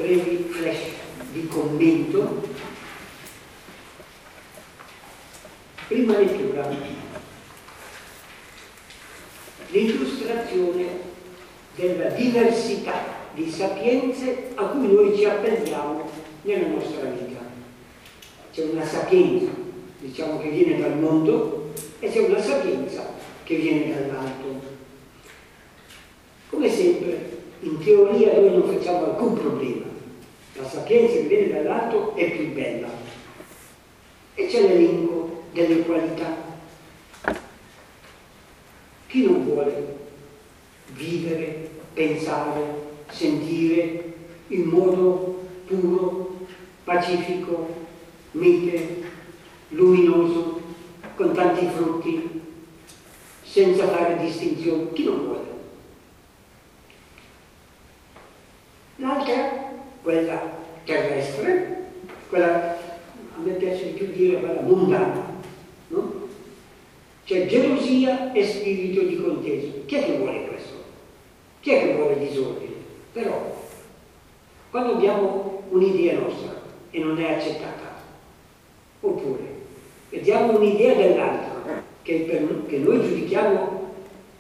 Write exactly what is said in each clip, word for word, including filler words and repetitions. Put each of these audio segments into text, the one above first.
brevi flash di commento. Prima lettura, l'illustrazione della diversità di sapienze a cui noi ci appelliamo nella nostra vita. C'è una sapienza, diciamo, che viene dal mondo, e c'è una sapienza che viene dall'alto. Come sempre, in teoria noi non facciamo alcun problema. La sapienza che viene dall'alto è più bella. E c'è l'elenco delle qualità. Chi non vuole vivere, pensare, sentire in modo puro, pacifico, mite, luminoso, con tanti frutti, senza fare distinzioni? Chi non vuole? L'altra, quella terrestre, quella, a me piace di più dire quella mondana, no? C'è gelosia e spirito di contesa. Chi è che vuole questo? Chi è che vuole disordine? Però, quando abbiamo un'idea nostra e non è accettata, oppure vediamo un'idea dell'altro che, per, che noi giudichiamo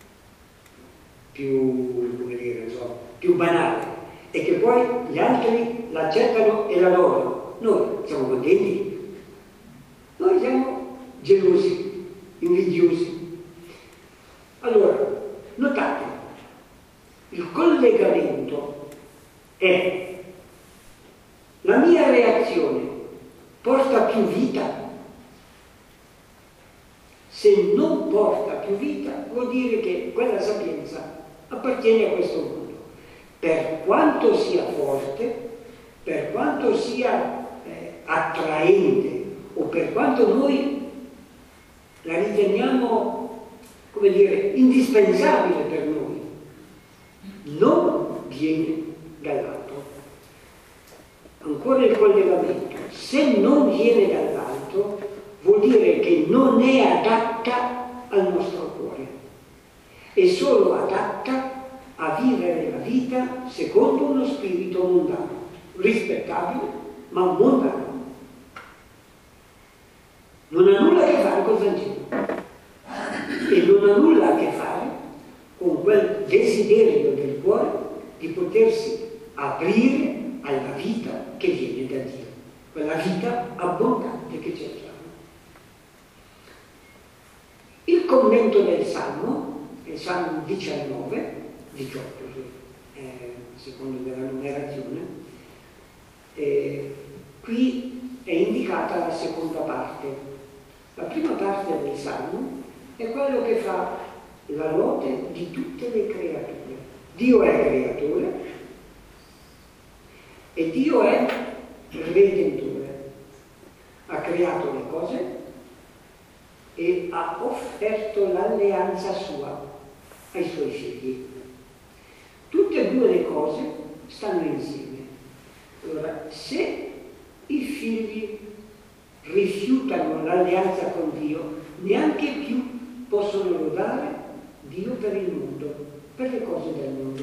più, come dire, non so, più banale, e che poi gli altri l'accettano e la lodano, noi siamo contenti? Noi siamo gelosi, invidiosi. Allora, notate, il collegamento è: la mia reazione porta più vita? Se non porta più vita, vuol dire che quella sapienza appartiene a questo mondo. Per quanto sia forte, per quanto sia eh, attraente, o per quanto noi la riteniamo, come dire, indispensabile per noi, non viene dall'alto. Ancora il collegamento: se non viene dall'alto, vuol dire che non è adatta al nostro cuore, è solo adatta a vivere la vita secondo uno spirito mondano, rispettabile, ma mondano. Non ha nulla a che fare col Vangelo e non ha nulla a che fare con quel desiderio del cuore di potersi aprire alla vita che viene da Dio, quella vita abbondante che cerchiamo. Il commento del Salmo, il Salmo diciannove, diciotto, eh, secondo della numerazione, eh, qui è indicata la seconda parte. La prima parte del Salmo è quello che fa la lode di tutte le creature. Dio è creatore e Dio è redentore. Ha creato le cose e ha offerto l'alleanza sua ai suoi figli. Tutte e due le cose stanno insieme. Allora, se i figli rifiutano l'alleanza con Dio, neanche più possono lodare Dio per il mondo, per le cose del mondo.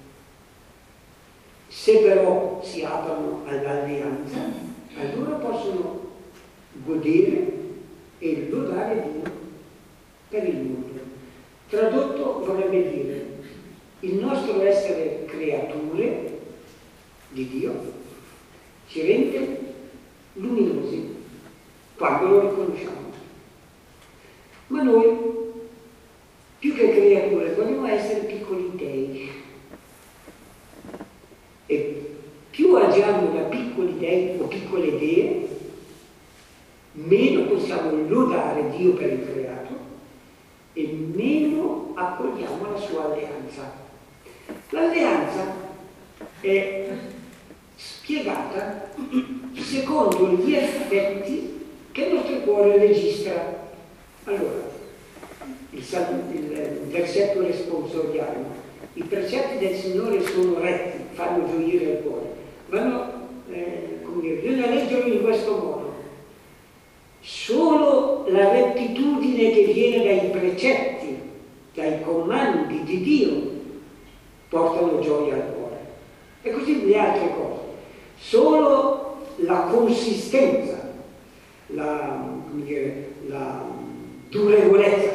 Se però si aprono all'alleanza, allora possono godere e lodare Dio per il mondo. Tradotto vorrebbe dire: il nostro essere creature di Dio ci rende luminosi quando lo riconosciamo. Ma noi, più che creature, vogliamo essere piccoli dei. E più agiamo da piccoli dei o piccole dee, meno possiamo lodare Dio per il creato e meno accogliamo la sua alleanza. L'alleanza è spiegata secondo gli effetti che il nostro cuore registra. Allora, il, il versetto responsoriale: i precetti del Signore sono retti, fanno gioire il cuore. Vanno, eh, come dire, bisogna leggerlo in questo modo: solo la rettitudine che viene dai precetti, dai comandi di Dio, portano gioia al cuore. E così le altre cose. Solo la consistenza, la, come dire, la durevolezza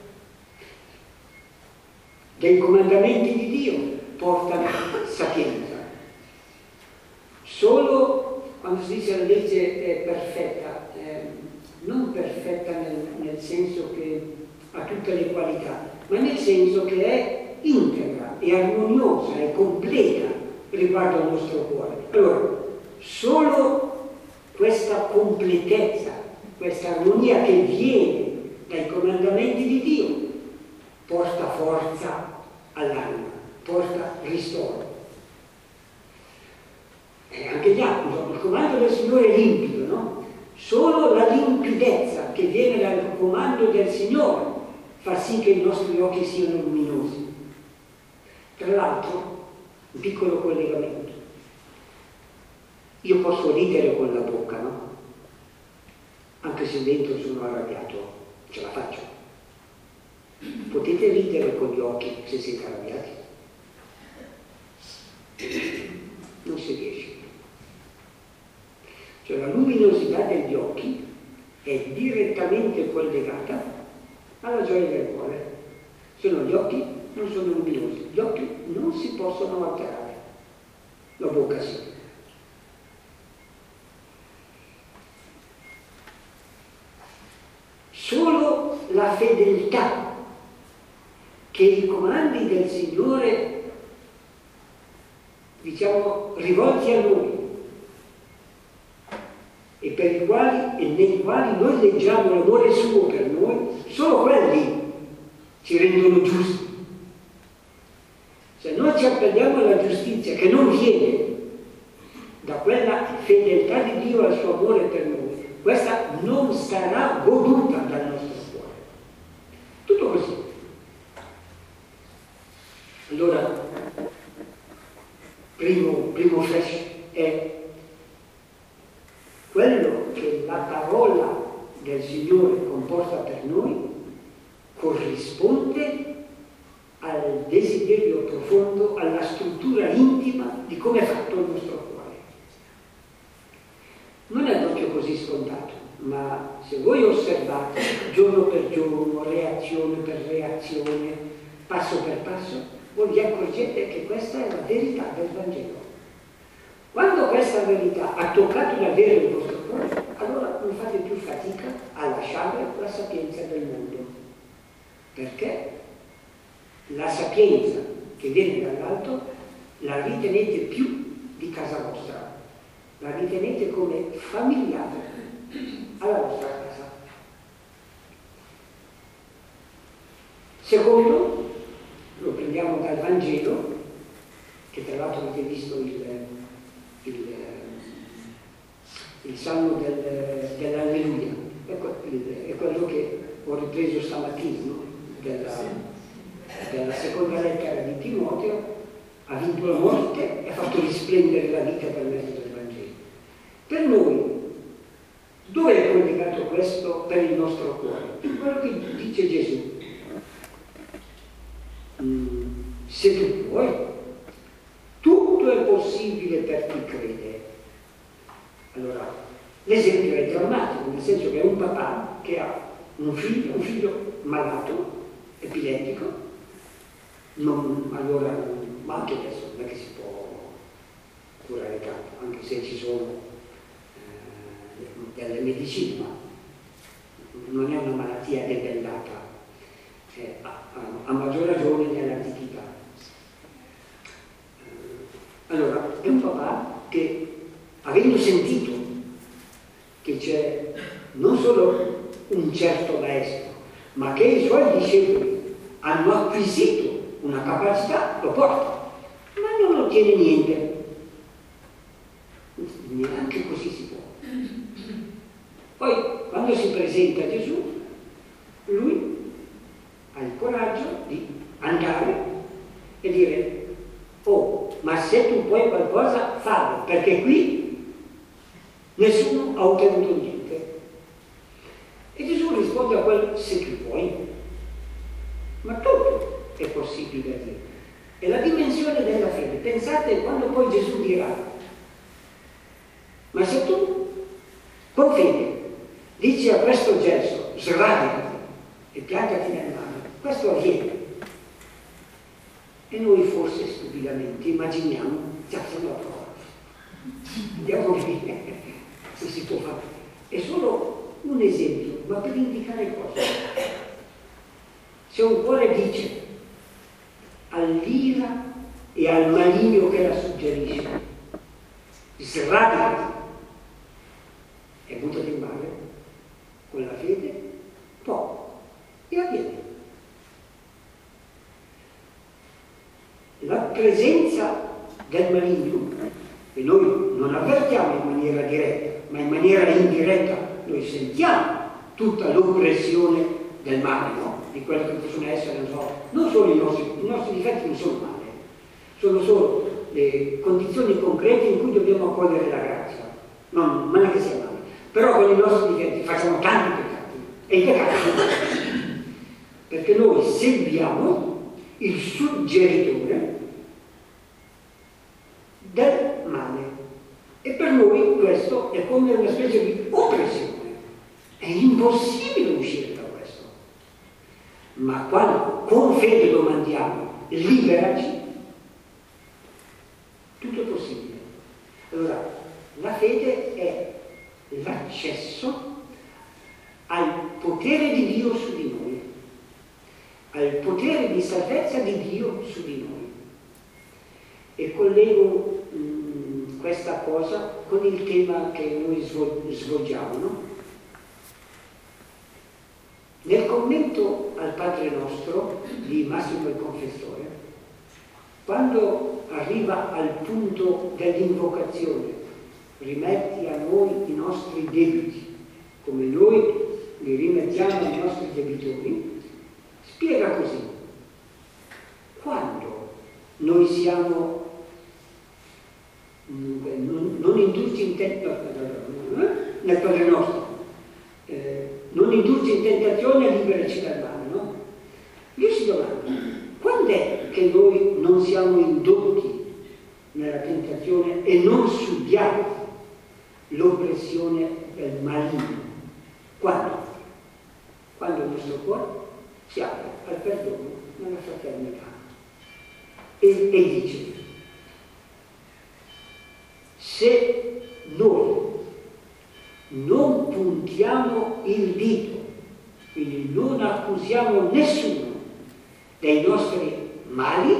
dei comandamenti di Dio portano sapienza. Solo quando si dice la legge è perfetta, eh, non perfetta nel, nel senso che ha tutte le qualità, ma nel senso che è integra, è armoniosa, è completa riguardo al nostro cuore. Allora, solo questa completezza, questa armonia che viene dai comandamenti di Dio porta forza all'anima, porta ristoro. E anche gli altri, il comando del Signore è limpido, no? Solo la limpidezza che viene dal comando del Signore fa sì che i nostri occhi siano luminosi. Tra l'altro, un piccolo collegamento. Io posso ridere con la bocca, no? Anche se dentro sono arrabbiato, ce la faccio. Potete ridere con gli occhi se siete arrabbiati? Non si riesce. Cioè la luminosità degli occhi è direttamente collegata alla gioia del cuore. Se no gli occhi non sono luminosi, gli occhi non si possono alterare, la bocca sì. Solo la fedeltà che i comandi del Signore, diciamo, rivolti a noi e per i quali e nei quali noi leggiamo l'amore suo per noi, solo quelli ci rendono giusti. Se noi ci appelliamo alla giustizia che non viene da quella fedeltà di Dio al suo amore per noi, questa non sarà goduta dal nostro cuore. Tutto così. Allora, primo, primo flash è quello che la parola del Signore comporta per noi corrisponde al desiderio profondo, alla struttura intima di come è fatto il nostro cuore. Non è proprio così scontato, ma se voi osservate giorno per giorno, reazione per reazione, passo per passo, voi vi accorgete che questa è la verità del Vangelo. Quando questa verità ha toccato davvero il vostro cuore, allora non fate più fatica a lasciare la sapienza del mondo. Perché la sapienza che viene dall'alto la ritenete più di casa vostra, la ritenete come familiare alla vostra casa. Secondo, lo prendiamo dal Vangelo, che tra l'altro avete visto il, il, il salmo del, dell'Alleluia, ecco, è quello che ho ripreso stamattina, no? della, della seconda lettera di Timoteo, ha vinto la morte e ha fatto risplendere la vita per mezzo del Vangelo. Per noi, dove è collegato questo per il nostro cuore? In quello che dice Gesù. Mm, se tu vuoi, tutto è possibile per chi crede. Allora, l'esempio è drammatico, nel senso che è un papà che ha un figlio, un figlio malato, epilettico, non, allora, ma anche adesso non è che si può curare tanto, anche se ci sono eh, delle medicine, ma non è una malattia debellata, eh, a, a maggior ragione nell'antichità. Allora, è un papà che, avendo sentito che c'è non solo un certo maestro, ma che i suoi discepoli hanno acquisito una capacità, lo porta, ma non ottiene niente. Neanche così si può. Poi, quando si presenta Gesù, lui ha il coraggio di andare e dire: oh, ma se tu puoi qualcosa, fallo, perché qui nessuno ha ottenuto niente. E Gesù risponde a quel: se tu puoi, ma tutto è possibile a Dio. È la dimensione della fede. Pensate quando poi Gesù dirà: con fede, dici a questo gesto, sradicati e piantati nel mare. Questo avviene. E noi forse stupidamente immaginiamo, già sono la prova. Andiamo a vedere se si può fare. È solo un esempio, ma per indicare cosa. Se un cuore dice all'ira e al maligno che la suggerisce, sradicati e buttati in mare, con la fede può e avviene. La presenza del maligno, che noi non avvertiamo in maniera diretta, ma in maniera indiretta noi sentiamo tutta l'oppressione del male, no? Di quello che possono essere, non so, non solo i nostri, i nostri difetti non sono male, sono solo le condizioni concrete in cui dobbiamo accogliere la grazia, non, non è che sia male, però con i nostri difetti facciamo tanti peccati, e i peccati sono male, perché noi seguiamo il suggeritore del male, e per noi questo è come una specie di oppressione, è impossibile uscire da questo, ma quando con fede domandiamo liberaci, tutto è possibile. Allora, la fede è l'accesso al potere di Dio su di noi, al potere di salvezza di Dio su di noi. E collego mh, questa cosa con il tema che noi svolgiamo, no? Nel commento al Padre Nostro di Massimo il Confessore, quando arriva al punto dell'invocazione, rimetti a noi i nostri debiti, come noi li rimettiamo ai nostri debitori, spiega così: quando noi siamo non, non indurci in tentazione, nel Padre Nostro, eh, non indurci in tentazione e liberaci dal male, no? Io si domanda, quando è che noi non siamo indotti nella tentazione e non subiamo l'oppressione del maligno? Quando? Quando il nostro cuore si apre al perdono nella fraternità e, e dice: se noi non puntiamo il dito, quindi non accusiamo nessuno dei nostri mali,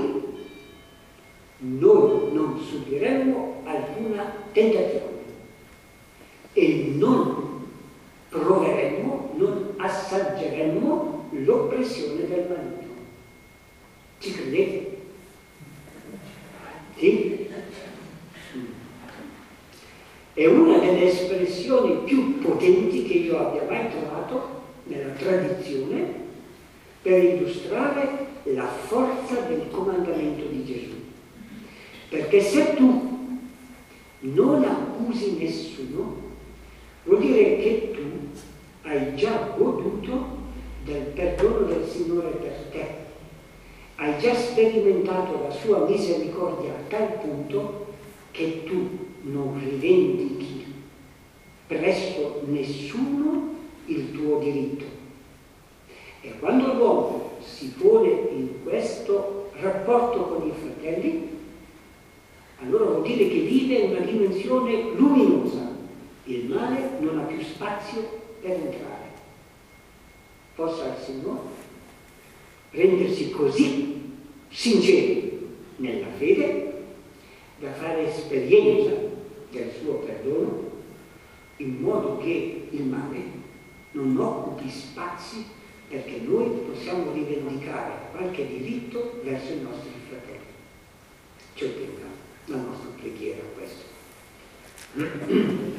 noi non subiremo alcuna tentazione e non proveremo, non assaggeremo l'oppressione del maligno. Ci credete? Sì? È una delle espressioni più potenti che io abbia mai trovato nella tradizione per illustrare la forza del comandamento di Gesù. Perché se tu non accusi nessuno, vuol dire che tu hai già goduto del perdono del Signore per te, hai già sperimentato la sua misericordia a tal punto che tu non rivendichi presso nessuno il tuo diritto. E quando l'uomo si pone in questo rapporto con i fratelli, allora vuol dire che vive in una dimensione luminosa. Il male non ha più spazio per entrare. Possa il Signore rendersi così sinceri nella fede da fare esperienza del suo perdono, in modo che il male non occupi spazi perché noi possiamo rivendicare qualche diritto verso i nostri fratelli. Ci ottenga la nostra preghiera a questo.